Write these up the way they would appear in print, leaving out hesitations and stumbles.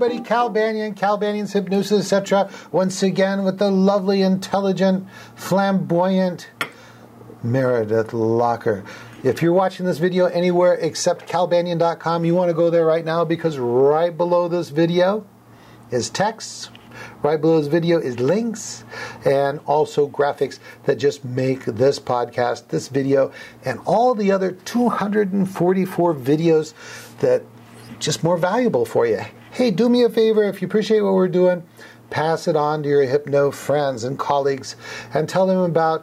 everybody. Cal Banyan, Cal Banyan's Hypnosis, etc. Once again with the lovely, intelligent, flamboyant Meredith Locker. If you're watching this video anywhere except calbanyan.com, you want to go there right now because right below this video is text. Right below this video is links and also graphics that just make this podcast, this video, and all the other 244 videos that just more valuable for you. Hey, do me a favor, if you appreciate what we're doing, pass it on to your hypno friends and colleagues and tell them about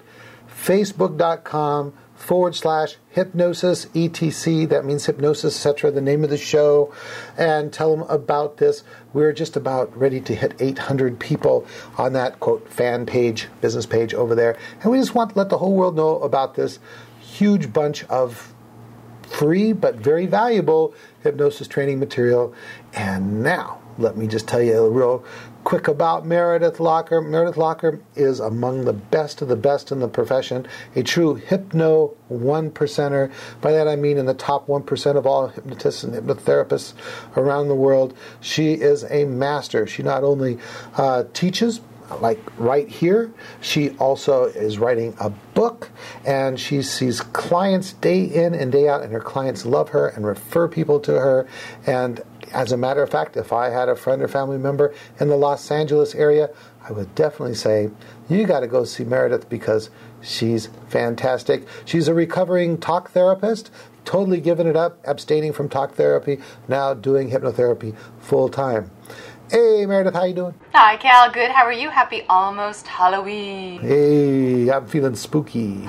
facebook.com/hypnosis etc. That means hypnosis, etc., the name of the show, and tell them about this. We're just about ready to hit 800 people on that, quote, fan page, business page over there. And we just want to let the whole world know about this huge bunch of free but very valuable hypnosis training material. And now, let me just tell you real quick about Meredith Locker. Meredith Locker is among the best of the best in the profession, a true hypno 1%er. By that I mean in the top 1% of all hypnotists and hypnotherapists around the world. She is a master. She not only teaches, like right here, she also is writing a book, and she sees clients day in and day out, and her clients love her and refer people to her. And as a matter of fact, if I had a friend or family member in the Los Angeles area, I would definitely say, you got to go see Meredith because she's fantastic. She's a recovering talk therapist, totally given it up, abstaining from talk therapy, now doing hypnotherapy full time. Hey, Meredith, how you doing? Hi, Cal. Good. How are you? Happy almost Halloween. Hey, I'm feeling spooky.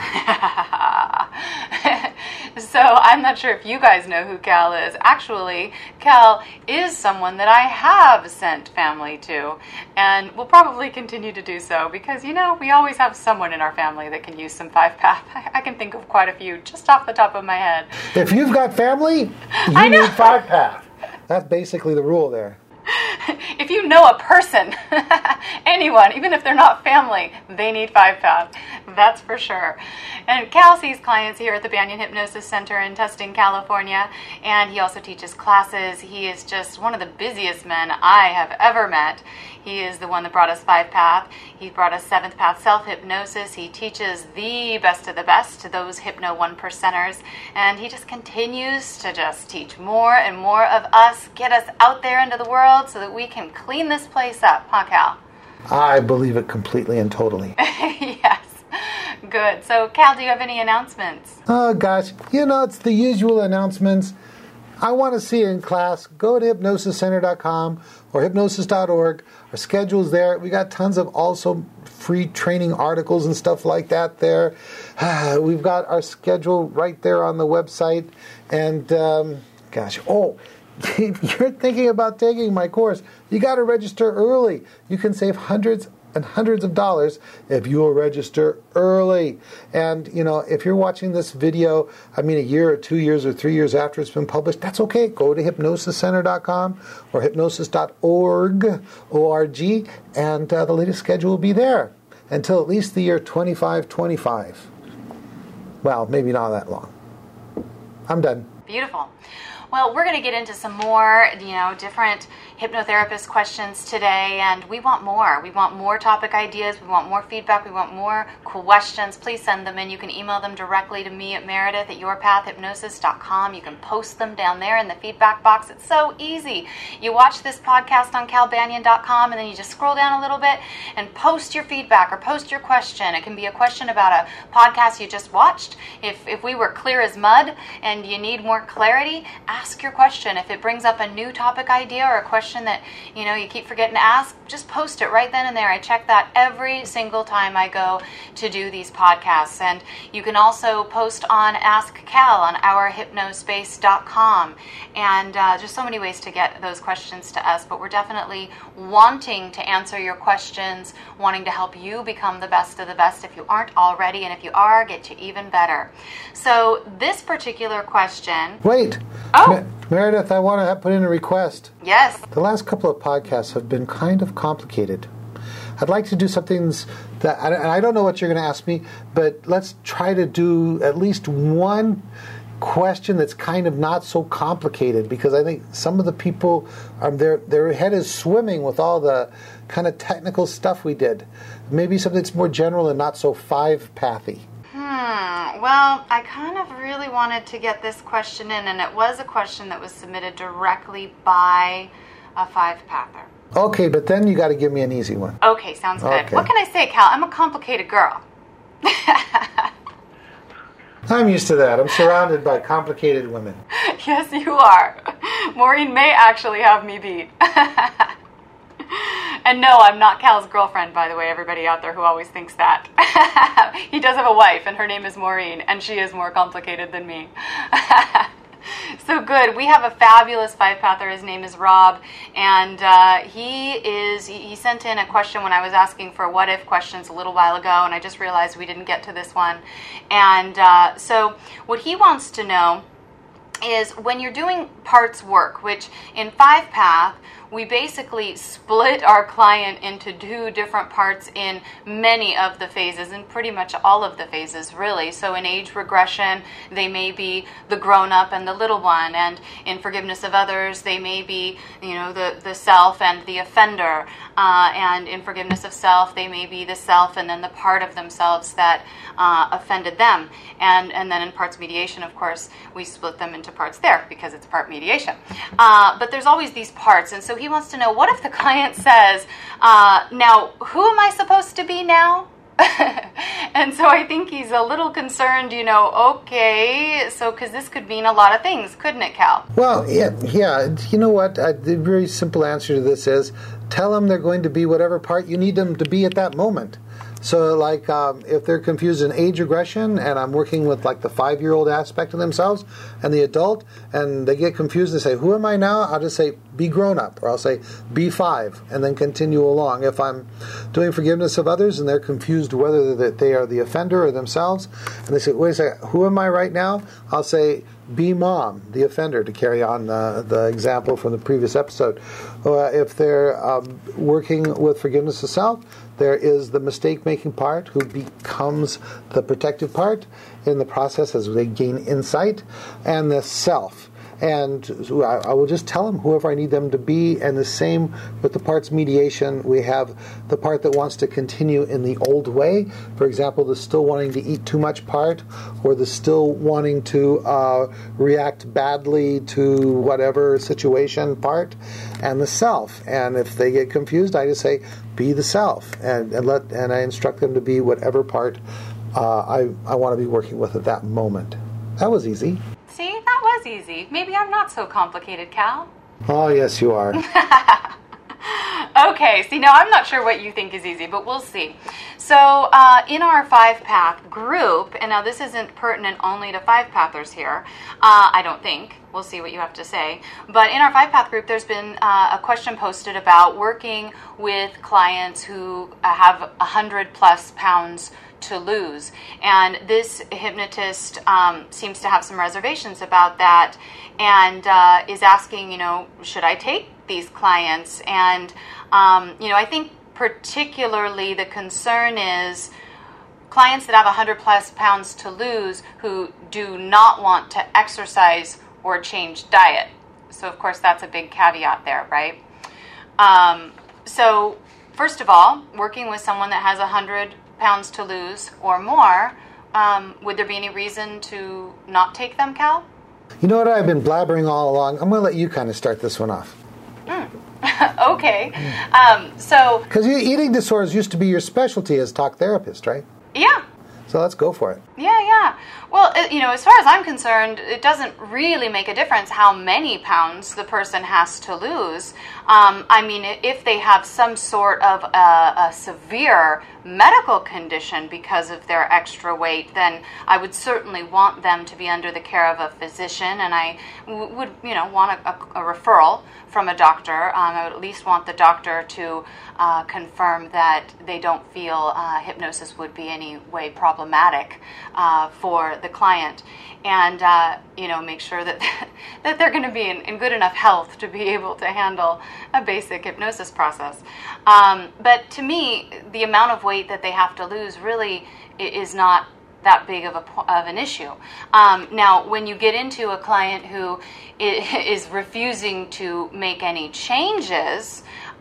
So I'm not sure if you guys know who Cal is. Actually, Cal is someone that I have sent family to, and will probably continue to do so because, you know, we always have someone in our family that can use some 5-path. I can think of quite a few just off the top of my head. If you've got family, you need 5-path. That's basically the rule there. If you know a person, anyone, even if they're not family, they need 5-path. That's for sure. And Cal sees clients here at the Banyan Hypnosis Center in Tustin, California, and he also teaches classes. He is just one of the busiest men I have ever met. He is the one that brought us 5-path. He brought us 7th path self-hypnosis. He teaches the best of the best to those hypno 1%ers, and he just continues to just teach more and more of us, get us out there into the world so that we can clean this place up, huh, Cal? I believe it completely and totally. Yes. Good. So, Cal, do you have any announcements? Oh, gosh. You know, it's the usual announcements. I want to see you in class. Go to hypnosiscenter.com or hypnosis.org. Our schedule's there. We got tons of also free training articles and stuff like that there. We've got our schedule right there on the website. And, if you're thinking about taking my course, you got to register early. You can save hundreds and hundreds of dollars if you will register early. And, you know, if you're watching this video, a year or 2 years or 3 years after it's been published, that's okay. Go to hypnosiscenter.com or hypnosis.org, O-R-G, and the latest schedule will be there until at least the year 2525. Well, maybe not that long. I'm done. Beautiful. Well, we're going to get into some more, different hypnotherapist questions today, and we want more. We want more topic ideas. We want more feedback. We want more questions. Please send them in. You can email them directly to me at meredith@yourpathhypnosis.com. You can post them down there in the feedback box. It's so easy. You watch this podcast on calbanyan.com, and then you just scroll down a little bit and post your feedback or post your question. It can be a question about a podcast you just watched. If we were clear as mud and you need more clarity, ask your question. If it brings up a new topic idea or a question that you keep forgetting to ask, just post it right then and there. I check that every single time I go to do these podcasts. And you can also post on Ask Cal on ourhypnospace.com. And there's so many ways to get those questions to us, but we're definitely wanting to answer your questions, wanting to help you become the best of the best if you aren't already, and if you are, get you even better. So this particular question... Wait. Oh. Meredith, I want to put in a request. Yes. The last couple of podcasts have been kind of complicated. I'd like to do something that, and I don't know what you're going to ask me, but let's try to do at least one question that's kind of not so complicated, because I think some of the people, their head is swimming with all the kind of technical stuff we did. Maybe something that's more general and not so five-pathy. Well, I kind of really wanted to get this question in, and it was a question that was submitted directly by a five-pather. Okay, but then you got to give me an easy one. Okay, sounds good. Okay. What can I say, Cal? I'm a complicated girl. I'm used to that. I'm surrounded by complicated women. Yes, you are. Maureen may actually have me beat. And no, I'm not Cal's girlfriend, by the way, everybody out there who always thinks that. He does have a wife, and her name is Maureen, and she is more complicated than me. So good. We have a fabulous five-pather. His name is Rob, and he sent in a question when I was asking for what-if questions a little while ago, and I just realized we didn't get to this one. And so what he wants to know is, when you're doing parts work, which in five-path, we basically split our client into two different parts in many of the phases, and pretty much all of the phases, really. So in age regression, they may be the grown-up and the little one, and in forgiveness of others, they may be, the self and the offender, and in forgiveness of self, they may be the self and then the part of themselves that offended them. And then in parts mediation, of course, we split them into parts there because it's part mediation. But there's always these parts, and so he wants to know, what if the client says, now, who am I supposed to be now? And so I think he's a little concerned, okay, so because this could mean a lot of things, couldn't it, Cal? Well, yeah. You know what? The very simple answer to this is, tell them they're going to be whatever part you need them to be at that moment. So, like, if they're confused in age regression, and I'm working with, like, the 5-year-old aspect of themselves and the adult, and they get confused and say, who am I now? I'll just say, be grown up, or I'll say, be 5, and then continue along. If I'm doing forgiveness of others and they're confused whether they are the offender or themselves, and they say, wait a second, who am I right now? I'll say, be mom, the offender, to carry on the example from the previous episode. If they're working with forgiveness of self, there is the mistake-making part, who becomes the protective part in the process as they gain insight, and the self. And I will just tell them whoever I need them to be. And the same with the parts mediation. We have the part that wants to continue in the old way. For example, the still wanting to eat too much part, or the still wanting to react badly to whatever situation part, and the self. And if they get confused, I just say, be the self, and I instruct them to be whatever part I want to be working with at that moment. That was easy. See, that was easy. Maybe I'm not so complicated, Cal. Oh, yes, you are. Okay, see, now I'm not sure what you think is easy, but we'll see. So in our five-path group, and now this isn't pertinent only to five-pathers here, I don't think. We'll see what you have to say. But in our five-path group, there's been a question posted about working with clients who have 100+ pounds to lose. And this hypnotist seems to have some reservations about that, and is asking, should I take these clients? And, I think particularly the concern is clients that have 100+ pounds to lose who do not want to exercise or change diet. So, of course, that's a big caveat there, right? So, first of all, working with someone that has 100 pounds to lose or more, would there be any reason to not take them, Cal? You know what? I've been blabbering all along. I'm going to let you kind of start this one off. Okay. So... Because eating disorders used to be your specialty as talk therapist, right? Yeah. So let's go for it. Yeah. Well, as far as I'm concerned, it doesn't really make a difference how many pounds the person has to lose. If they have some sort of a severe medical condition because of their extra weight, then I would certainly want them to be under the care of a physician, and I would, want a referral from a doctor. I would at least want the doctor to confirm that they don't feel hypnosis would be any way problematic for the client, and make sure that that they're going to be in good enough health to be able to handle a basic hypnosis process. But to me, the amount of weight that they have to lose really is not that big of an issue. Now, when you get into a client who is refusing to make any changes,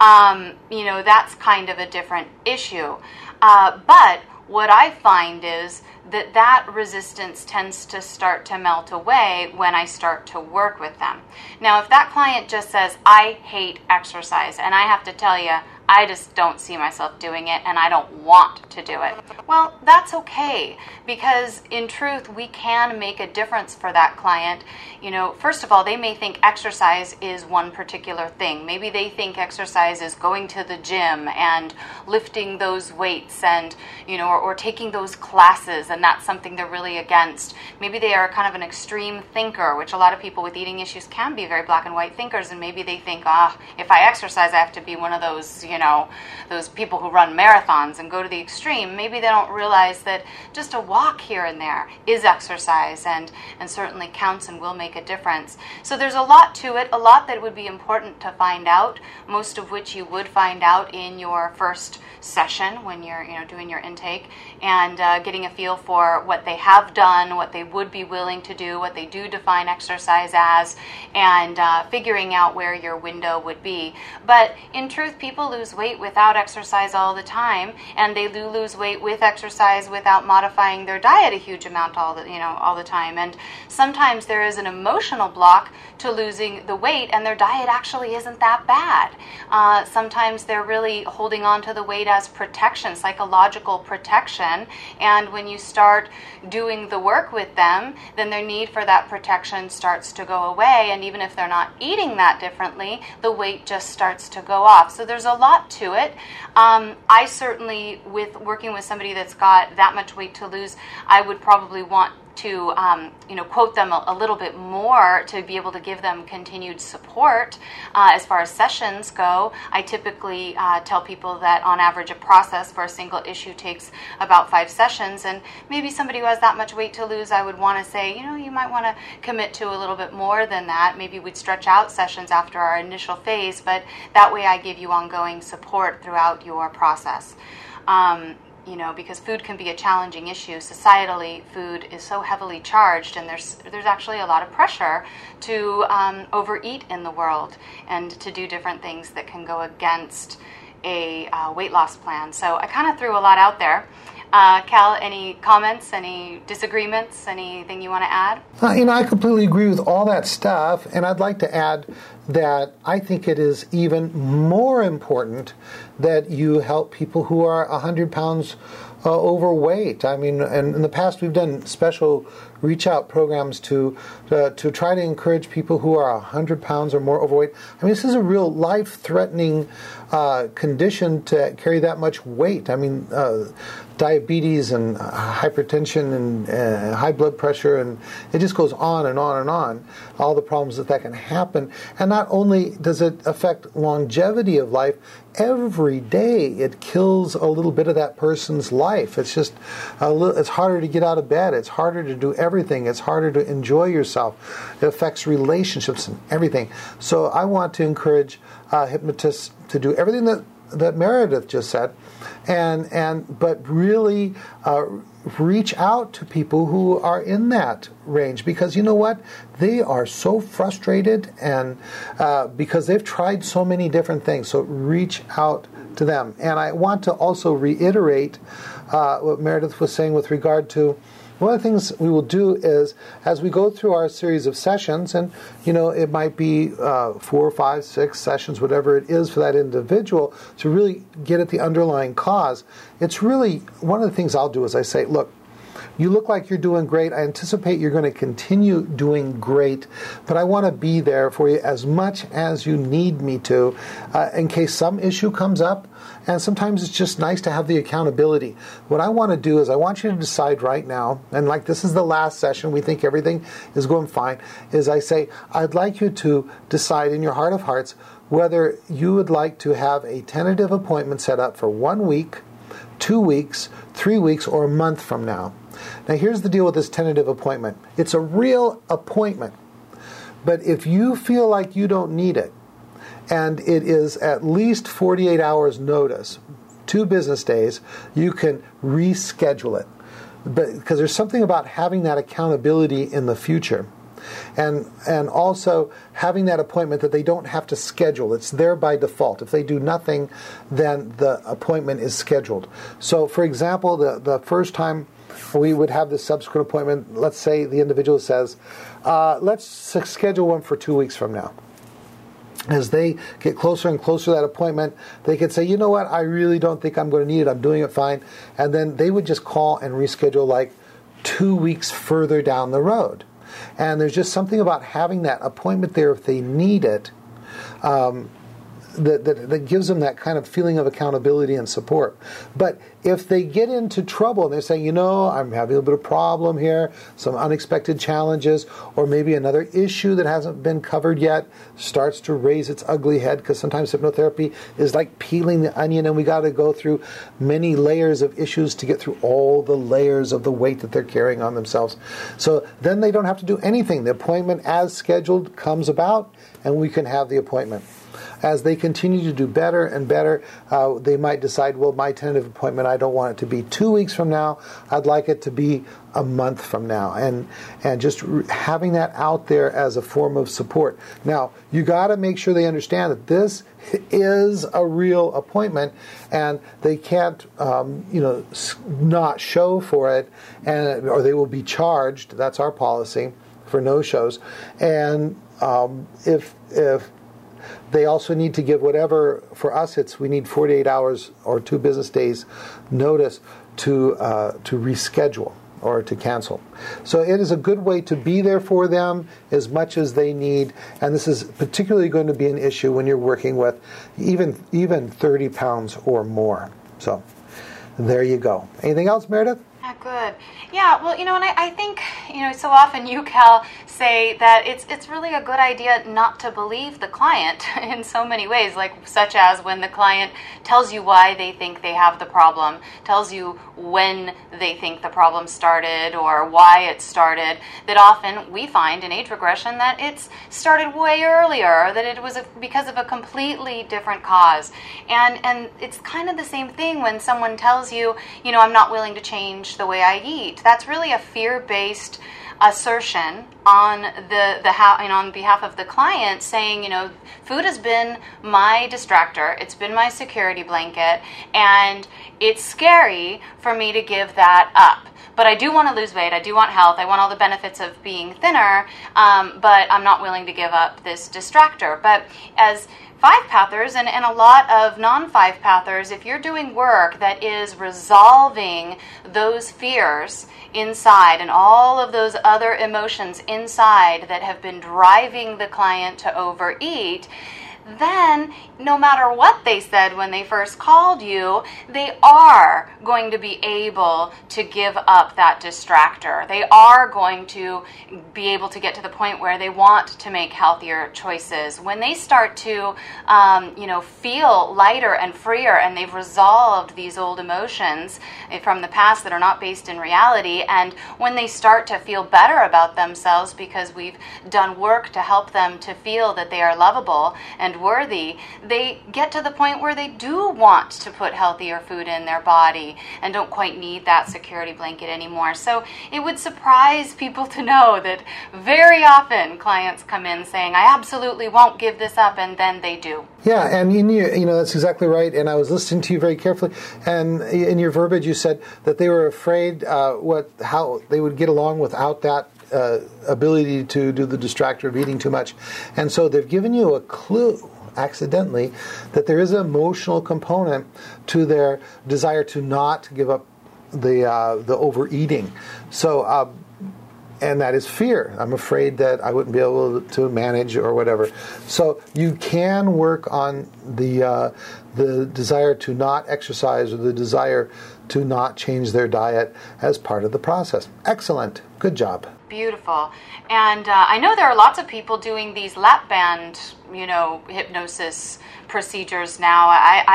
that's kind of a different issue. But what I find is that resistance tends to start to melt away when I start to work with them. Now, if that client just says, I hate exercise, and I have to tell you, I just don't see myself doing it and I don't want to do it. Well, that's okay, because in truth, we can make a difference for that client. First of all, they may think exercise is one particular thing. Maybe they think exercise is going to the gym and lifting those weights and, or taking those classes, and that's something they're really against. Maybe they are kind of an extreme thinker, which a lot of people with eating issues can be very black and white thinkers, and maybe they think, if I exercise, I have to be one of those, those people who run marathons and go to the extreme. Maybe they don't realize that just a walk here and there is exercise and certainly counts and will make a difference. So there's a lot to it, a lot that would be important to find out, most of which you would find out in your first session when you're doing your intake, and getting a feel for what they have done, what they would be willing to do, what they do define exercise as, and figuring out where your window would be. But in truth, people lose weight without exercise all the time, and they do lose weight with exercise without modifying their diet a huge amount all the time. And sometimes there is an emotional block to losing the weight, and their diet actually isn't that bad. Sometimes they're really holding on to the weight as protection, psychological protection, and when you start doing the work with them, then their need for that protection starts to go away, and even if they're not eating that differently, the weight just starts to go off. So there's a lot to it. I certainly, with working with somebody that's got that much weight to lose, I would probably want to quote them a little bit more to be able to give them continued support. As far as sessions go, I typically tell people that on average a process for a single issue takes about 5 sessions, and maybe somebody who has that much weight to lose, I would want to say, you might want to commit to a little bit more than that. Maybe we'd stretch out sessions after our initial phase, but that way I give you ongoing support throughout your process. Because food can be a challenging issue. Societally, food is so heavily charged, and there's actually a lot of pressure to overeat in the world and to do different things that can go against a weight loss plan. So I kind of threw a lot out there. Cal, any comments, any disagreements, anything you want to add? I completely agree with all that stuff, and I'd like to add that I think it is even more important that you help people who are 100 pounds overweight. I mean, and in the past we've done special reach-out programs to try to encourage people who are 100 pounds or more overweight. I mean, this is a real life-threatening condition to carry that much weight. I mean, diabetes and hypertension and high blood pressure, and it just goes on and on and on, all the problems that can happen. And not only does it affect longevity of life, every day it kills a little bit of that person's life. It's just it's harder to get out of bed. It's harder to do everything. It's harder to enjoy yourself. It affects relationships and everything. So I want to encourage hypnotists to do everything that Meredith just said, but really reach out to people who are in that range, because you know what? They are so frustrated, and because they've tried so many different things. So reach out to them. And I want to also reiterate what Meredith was saying with regard to one of the things we will do is, as we go through our series of sessions, and it might be 4, 5, 6 sessions, whatever it is for that individual, to really get at the underlying cause. It's really, one of the things I'll do is I say, look, you look like you're doing great. I anticipate you're going to continue doing great, but I want to be there for you as much as you need me to, in case some issue comes up. And sometimes it's just nice to have the accountability. What I want to do is I want you to decide right now, and like this is the last session, we think everything is going fine, is I say, I'd like you to decide in your heart of hearts whether you would like to have a tentative appointment set up for 1 week, 2 weeks, 3 weeks, or a month from now. Now here's the deal with this tentative appointment. It's a real appointment. But if you feel like you don't need it, and it is at least 48 hours notice, 2 business days, you can reschedule it. because there's something about having that accountability in the future. And also having that appointment that they don't have to schedule. It's there by default. If they do nothing, then the appointment is scheduled. So, for example, the first time we would have this subsequent appointment, let's say the individual says, let's schedule one for 2 weeks from now. As they get closer and closer to that appointment, they could say, you know what, I really don't think I'm going to need it. I'm doing it fine. And then they would just call and reschedule like 2 weeks further down the road. And there's just something about having that appointment there if they need it that gives them that kind of feeling of accountability and support. But if they get into trouble and they're saying, you know, I'm having a bit of problem here, some unexpected challenges, or maybe another issue that hasn't been covered yet starts to raise its ugly head, because sometimes hypnotherapy is like peeling the onion and we got to go through many layers of issues to get through all the layers of the weight that they're carrying on themselves. So then they don't have to do anything. The appointment as scheduled comes about and we can have the appointment. As they continue to do better and better, they might decide, well, my tentative appointment, I don't want it to be 2 weeks from now. I'd like it to be a month from now. And just having that out there as a form of support. Now, you got to make sure they understand that this is a real appointment and they can't, not show for it, or they will be charged. That's our policy for no-shows. And if they also need to give whatever, for us we need 48 hours or 2 business days notice to reschedule or to cancel. So it is a good way to be there for them as much as they need, and this is particularly going to be an issue when you're working with even 30 pounds or more. So there you go. Anything else, Meredith? Yeah, good. Yeah, well, and I think, so often you, Cal, say that it's really a good idea not to believe the client in so many ways, like such as when the client tells you why they think they have the problem, tells you when they think the problem started or why it started, that often we find in age regression that it's started way earlier, that it was because of a completely different cause. And it's kind of the same thing when someone tells you, I'm not willing to change the way I eat. That's really a fear-based assertion on on behalf of the client, saying, food has been my distractor, it's been my security blanket, and it's scary for me to give that up. But I do want to lose weight, I do want health, I want all the benefits of being thinner, but I'm not willing to give up this distractor. But as 5-pathers and a lot of non-5-pathers, if you're doing work that is resolving those fears inside and all of those other emotions inside that have been driving the client to overeat, then no matter what they said when they first called you, they are going to be able to give up that distractor. They are going to be able to get to the point where they want to make healthier choices. When they start to, feel lighter and freer, and they've resolved these old emotions from the past that are not based in reality, and when they start to feel better about themselves because we've done work to help them to feel that they are lovable and worthy, they get to the point where they do want to put healthier food in their body and don't quite need that security blanket anymore. So it would surprise people to know that very often clients come in saying, I absolutely won't give this up, and then they do. Yeah, and that's exactly right. And I was listening to you very carefully, and in your verbiage you said that they were afraid how they would get along without that ability to do the distractor of eating too much. And so they've given you a clue, accidentally, that there is an emotional component to their desire to not give up the overeating. So, and that is fear. I'm afraid that I wouldn't be able to manage or whatever. So you can work on the desire to not exercise or the desire to not change their diet as part of the process. Excellent. Good job. Beautiful. And I know there are lots of people doing these lap band, hypnosis procedures now. I don't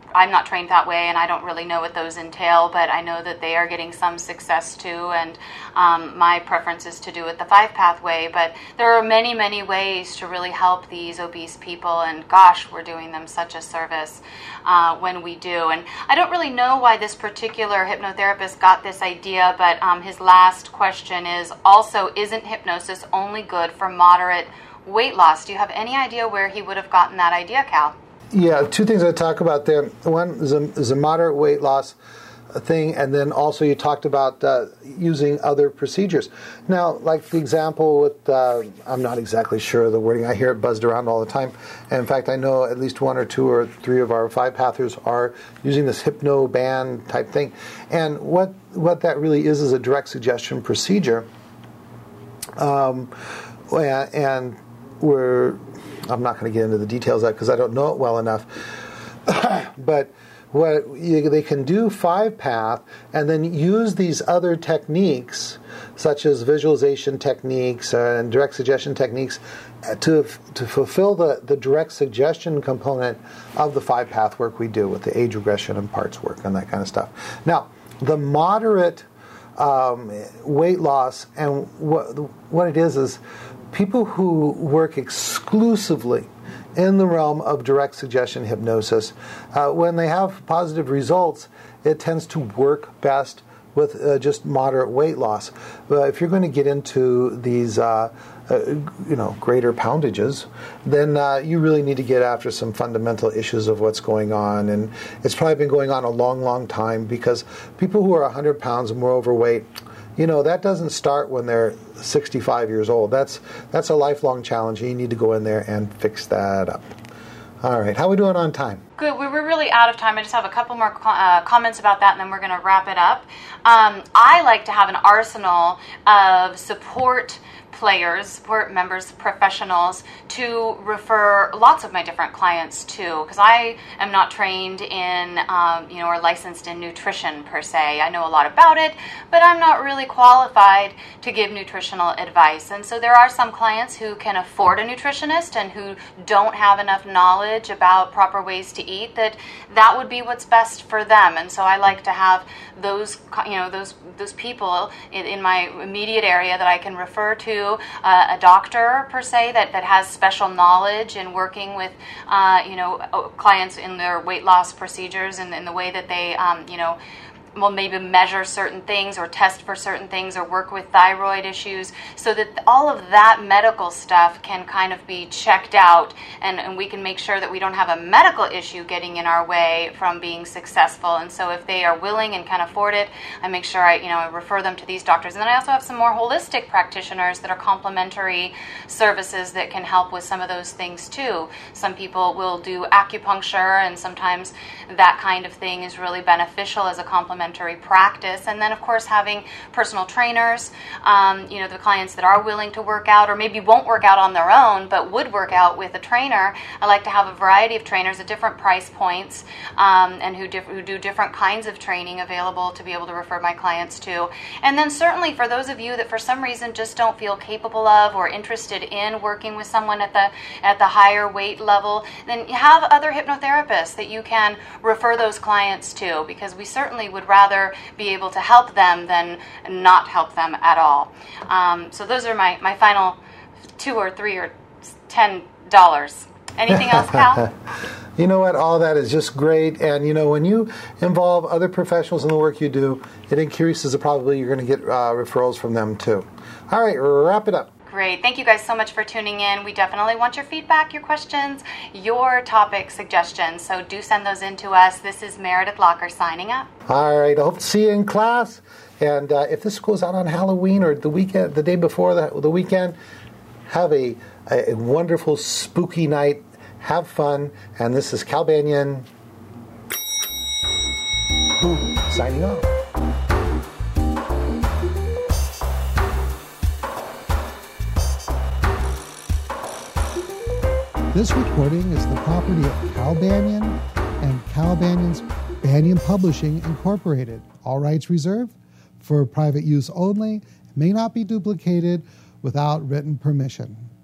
I'm not trained that way, and I don't really know what those entail, but I know that they are getting some success too, and my preference is to do it the 5-pathway. But there are many, many ways to really help these obese people, and gosh, we're doing them such a service when we do. And I don't really know why this particular hypnotherapist got this idea, but his last question is also, isn't hypnosis only good for moderate weight loss? Do you have any idea where he would have gotten that idea, Cal? Yeah, two things I talk about there. One is a moderate weight loss thing, and then also you talked about using other procedures. Now, like the example with, I'm not exactly sure of the wording. I hear it buzzed around all the time. And in fact, I know at least 1 or 2 or 3 of our 5-pathers are using this hypno band type thing. And what that really is a direct suggestion procedure. And I'm not going to get into the details of that because I don't know it well enough. But they can do 5-path and then use these other techniques, such as visualization techniques and direct suggestion techniques, to fulfill the direct suggestion component of the 5-path work we do with the age regression and parts work and that kind of stuff. Now, the moderate weight loss, and what it is people who work exclusively in the realm of direct suggestion hypnosis, when they have positive results, it tends to work best with just moderate weight loss. But if you're going to get into these, greater poundages, then you really need to get after some fundamental issues of what's going on. And it's probably been going on a long, long time, because people who are 100 pounds and more overweight, that doesn't start when they're 65 years old. That's a lifelong challenge. You need to go in there and fix that up. All right. How are we doing on time? Good. We were really out of time. I just have a couple more comments about that, and then we're going to wrap it up. I like to have an arsenal of support members, professionals, to refer lots of my different clients to, because I am not trained in, or licensed in nutrition per se. I know a lot about it, but I'm not really qualified to give nutritional advice. And so there are some clients who can afford a nutritionist and who don't have enough knowledge about proper ways to eat, that would be what's best for them. And so I like to have those people in my immediate area that I can refer to, a doctor per se that has special knowledge in working with clients in their weight loss procedures and in the way that they maybe measure certain things or test for certain things or work with thyroid issues, so that all of that medical stuff can kind of be checked out, and we can make sure that we don't have a medical issue getting in our way from being successful. And so if they are willing and can afford it, I make sure I refer them to these doctors. And then I also have some more holistic practitioners that are complementary services that can help with some of those things too. Some people will do acupuncture, and sometimes that kind of thing is really beneficial as a complementary practice. And then, of course, having personal trainers, the clients that are willing to work out or maybe won't work out on their own but would work out with a trainer. I like to have a variety of trainers at different price points, and who do different kinds of training available to be able to refer my clients to. And then certainly for those of you that for some reason just don't feel capable of or interested in working with someone at the higher weight level, then you have other hypnotherapists that you can refer those clients to, because we certainly would rather be able to help them than not help them at all. So those are my final $2 or $3 or $10. Anything else, Cal? You know what? All that is just great. And, when you involve other professionals in the work you do, it increases the probability you're going to get referrals from them, too. All right, wrap it up. Great. Thank you guys so much for tuning in. We definitely want your feedback, your questions, your topic suggestions. So do send those in to us. This is Meredith Locker signing up. All right. I hope to see you in class. And if this goes out on Halloween or the weekend, the day before the weekend, have a wonderful, spooky night. Have fun. And this is Cal Banyan signing off. This recording is the property of Cal Banyan and Cal Banyan's Banyan Publishing, Incorporated. All rights reserved, for private use only, may not be duplicated without written permission.